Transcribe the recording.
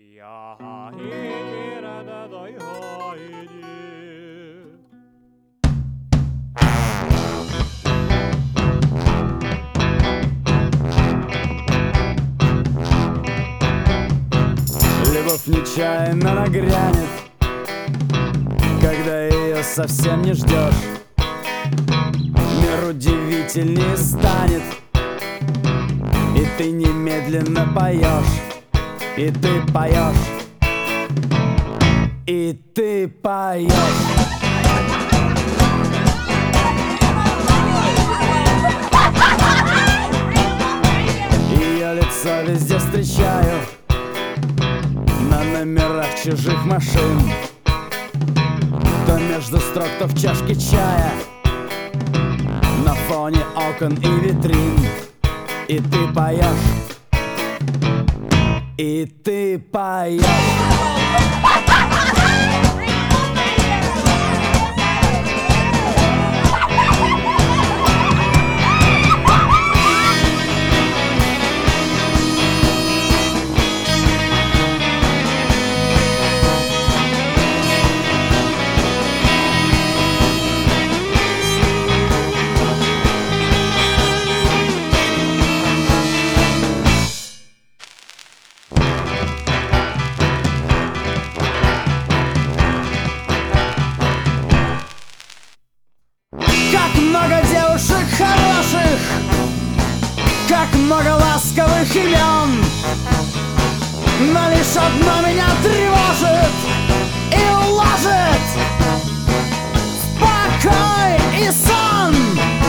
Ja Haiti, räddade i Haiti. Любовь нечаянно нагрянет, когда ее совсем не ждешь. Мир удивительнее станет, и ты немедленно поешь. И ты поешь, и ты поешь. Ее лицо везде встречаю, на номерах чужих машин, то между строк, то в чашке чая, на фоне окон и витрин. И ты поешь, и ты поешь. Как много девушек хороших, как много ласковых имен, но лишь одно меня тревожит и уложит в покой и сон.